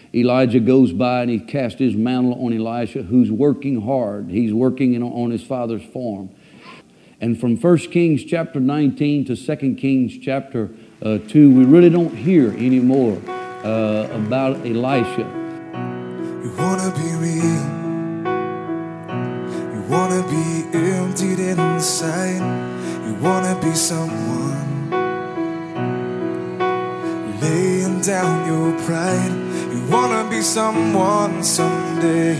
Elijah goes by and he casts his mantle on Elisha, who's working hard. He's working on his father's farm. And from 1 Kings chapter 19 to 2 Kings chapter 2, we really don't hear anymore about Elisha. You want to be real. You want to be emptied inside. You want to be someone. Laying down your pride. You want to be someone someday.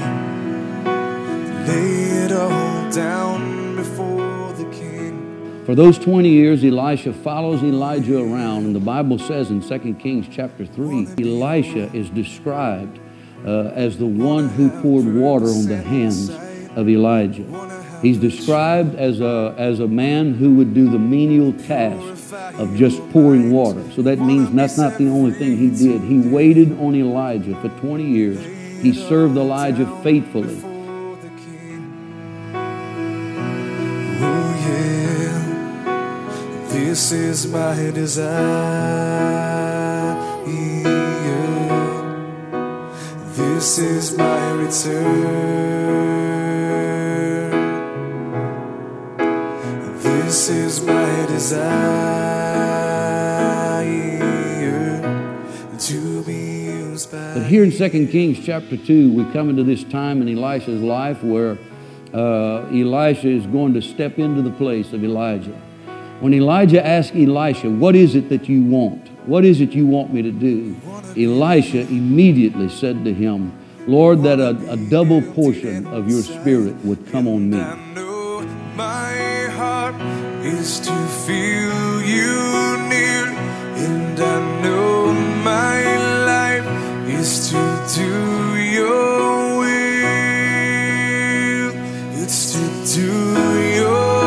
Lay it all down before the king. For those 20 years, Elisha follows Elijah around. And the Bible says in 2 Kings chapter 3, Elisha is described as the one who poured water on the hands of Elijah. He's described as a man who would do the menial task of just pouring water. So that means that's not the only thing he did. He waited on Elijah for 20 years. He served Elijah faithfully. Oh yeah, this is my desire. This is my return. This is my desire to be used by. But here in 2 Kings chapter 2, we come into this time in Elisha's life where Elisha is going to step into the place of Elijah. When Elijah asked Elisha, what is it that you want? What is it you want me to do? Elisha immediately said to him, Lord, that a double portion of your spirit would come on me. I know my heart is to feel you near, and I know my life is to do your will. It's to do your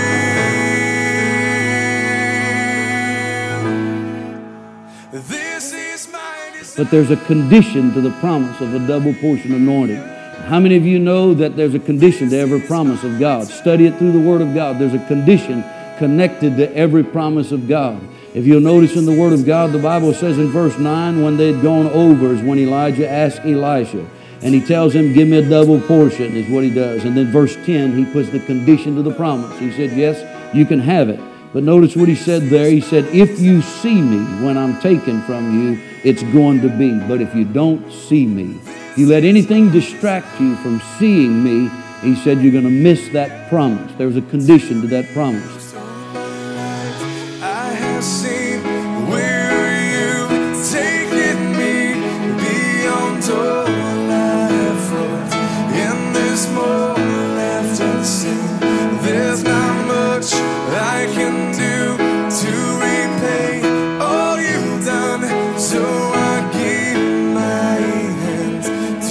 will. This is my desire. But there's a condition to the promise of a double portion anointing. How many of you know that there's a condition to every promise of God? Study it through the Word of God. There's a condition connected to every promise of God. If you'll notice in the Word of God, the Bible says in verse 9, when they'd gone over is when Elijah asked Elisha. And he tells him, give me a double portion is what he does. And then verse 10, he puts the condition to the promise. He said, yes, you can have it. But notice what he said there. He said, if you see me when I'm taken from you, it's going to be. But if you don't see me, you let anything distract you from seeing me, he said, you're going to miss that promise. There's a condition to that promise. I have seen where you've taken me beyond all I've wrought, and there's more left unseen. There's not much I can do to repay all you've done, so I give my hand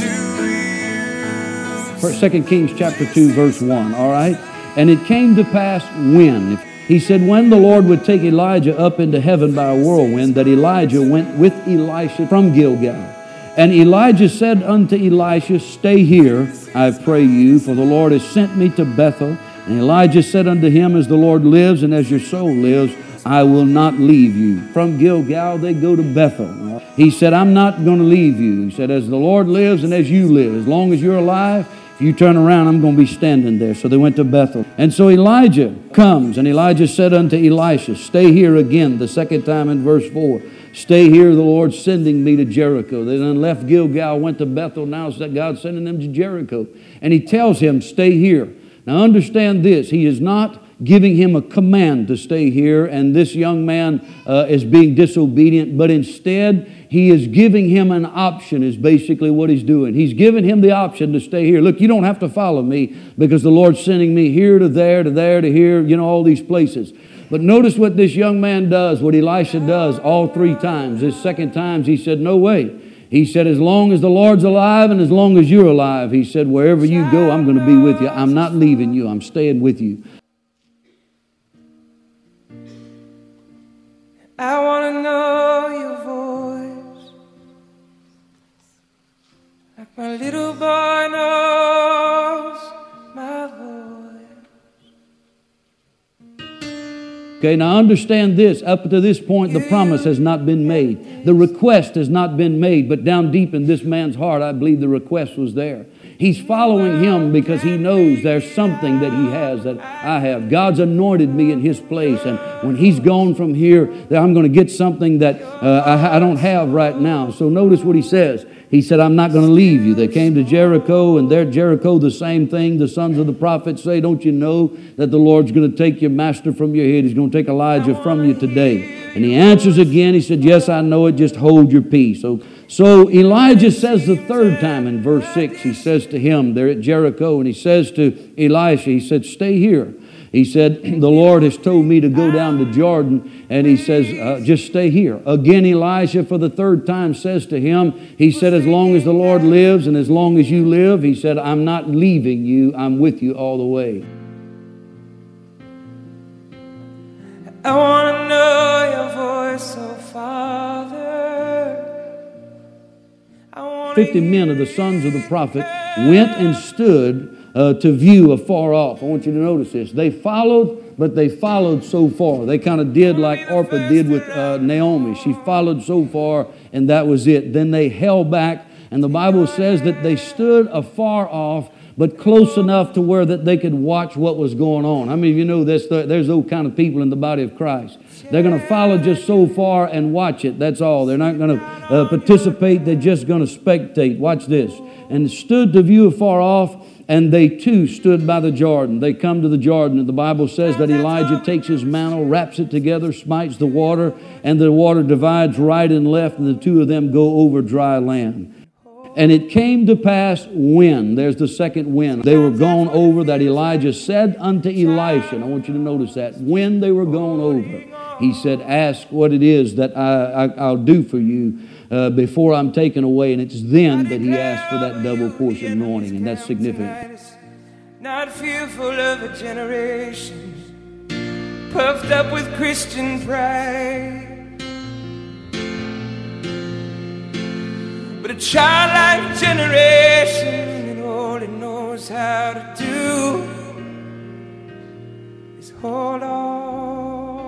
to you. 2 Kings chapter 2, verse 1, all right? And it came to pass when, he said, when the Lord would take Elijah up into heaven by a whirlwind, that Elijah went with Elisha from Gilgal. And Elijah said unto Elisha, stay here, I pray you, for the Lord has sent me to Bethel. And Elijah said unto him, as the Lord lives and as your soul lives, I will not leave you. From Gilgal they go to Bethel. He said, I'm not going to leave you. He said, as the Lord lives and as you live, as long as you're alive, if you turn around, I'm going to be standing there. So they went to Bethel. And so Elijah comes, and Elijah said unto Elisha, stay here again, the second time in verse 4. Stay here, the Lord's sending me to Jericho. They then left Gilgal, went to Bethel. Now God's sending them to Jericho. And he tells him, stay here. Now understand this, he is not giving him a command to stay here, and this young man is being disobedient, but instead he is giving him an option is basically what he's doing. He's giving him the option to stay here. Look, you don't have to follow me because the Lord's sending me here to there, to there, to here, all these places. But notice what this young man does, what Elisha does all three times. This second time he said, no way. He said, as long as the Lord's alive and as long as you're alive, he said, wherever you go, I'm going to be with you. I'm not leaving you. I'm staying with you. I want to know your voice, like my little boy knows my voice. Okay, now understand this. Up to this point, the promise has not been made. The request has not been made, but down deep in this man's heart, I believe the request was there. He's following him because he knows there's something that he has that I have. God's anointed me in his place, and when he's gone from here, that I'm going to get something that I don't have right now. So notice what he says. He said, I'm not going to leave you. They came to Jericho, and there at Jericho, the same thing. The sons of the prophets say, don't you know that the Lord's going to take your master from your head? He's going to take Elijah from you today. And he answers again. He said, yes, I know it. Just hold your peace. So Elijah says the third time in verse 6, he says to him, they're at Jericho, and he says to Elisha, he said, stay here. He said, the Lord has told me to go down to Jordan, and he says, just stay here. Again, Elisha for the third time says to him, he said, as long as the Lord lives and as long as you live, he said, I'm not leaving you, I'm with you all the way. I want to know your voice, oh Father. 50 men of the sons of the prophet went and stood to view afar off. I want you to notice this. They followed, but they followed so far. They kind of did like Orpah did with Naomi. She followed so far, and that was it. Then they held back, and the Bible says that they stood afar off, but close enough to where that they could watch what was going on. I mean, you know, there's those kind of people in the body of Christ. They're going to follow just so far and watch it. That's all. They're not going to participate. They're just going to spectate. Watch this. And stood to view afar off, and they too stood by the Jordan. They come to the Jordan, and the Bible says that Elijah takes his mantle, wraps it together, smites the water, and the water divides right and left, and the two of them go over dry land. And it came to pass when, there's the second when, they were gone over, that Elijah said unto Elisha, and I want you to notice that, when they were gone over, he said, ask what it is that I'll do for you before I'm taken away. And it's then that he asked for that double portion anointing, and that's significant. Not fearful of a generation puffed up with Christian pride, but a childlike generation that all it knows how to do is hold on.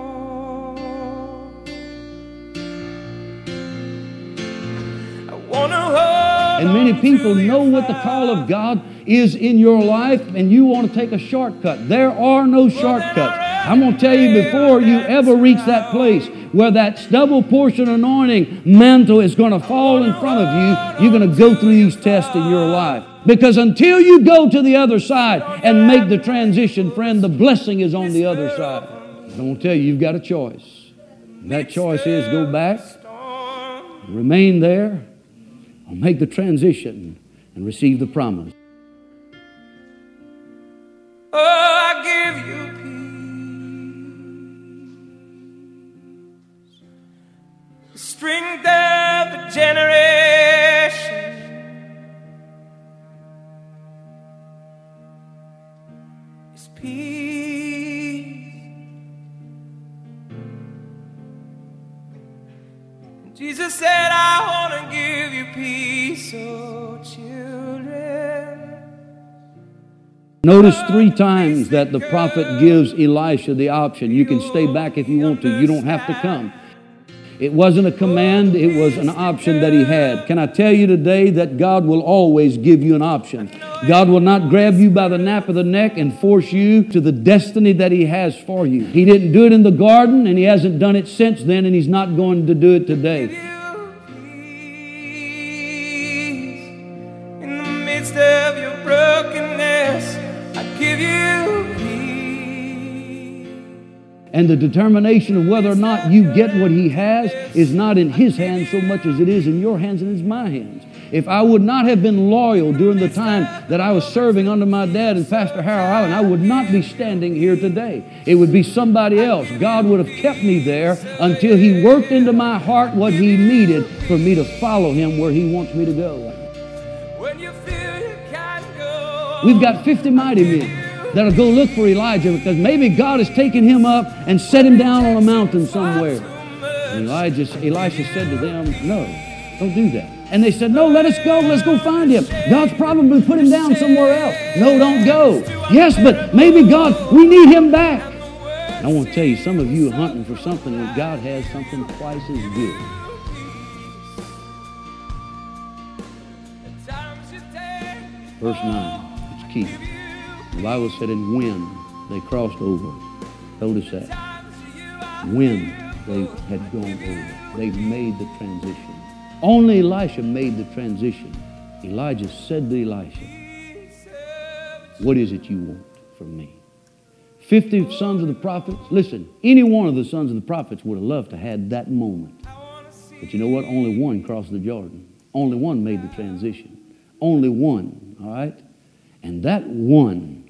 I want to hold on. And many people know what the call of God is in your life, and you want to take a shortcut. There are no shortcuts. I'm going to tell you, before you ever reach that place where that double portion anointing mantle is going to fall in front of you, you're going to go through these tests in your life. Because until you go to the other side and make the transition, friend, the blessing is on the other side. I'm going to tell you, you've got a choice. That choice is go back, remain there, or make the transition and receive the promise. Oh, I give you peace, strength of a generation. It's peace. Jesus said, I want to give you peace, oh children. Notice 3 times that the prophet gives Elisha the option. You can stay back if you want to. You don't have to come. It wasn't a command. It was an option that he had. Can I tell you today that God will always give you an option? God will not grab you by the nape of the neck and force you to the destiny that he has for you. He didn't do it in the garden, and he hasn't done it since then, and he's not going to do it today. In the midst of your brokenness, I give you peace. And the determination of whether or not you get what he has is not in his hands so much as it is in your hands and it's my hands. If I would not have been loyal during the time that I was serving under my dad and Pastor Harold Allen, I would not be standing here today. It would be somebody else. God would have kept me there until he worked into my heart what he needed for me to follow him where he wants me to go. When you feel you can't go, We've got 50 mighty men that'll go look for Elijah because maybe God has taken him up and set him down on a mountain somewhere. And Elisha said to them, no, don't do that. And they said, no, let's go find him. God's probably put him down somewhere else. No, don't go. Yes, but maybe God, we need him back. And I want to tell you, some of you are hunting for something and God has something twice as good. Verse 9, it's key. The Bible said, and when they crossed over, notice that. When they had gone over, they made the transition. Only Elisha made the transition. Elijah said to Elisha, what is it you want from me? 50 sons of the prophets. Listen, any one of the sons of the prophets would have loved to have had that moment. But you know what? Only one crossed the Jordan. Only one made the transition. Only one, all right? And that one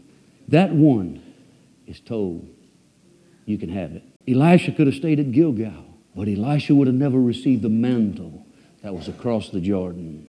is told, you can have it. Elisha could have stayed at Gilgal, but Elisha would have never received the mantle that was across the Jordan.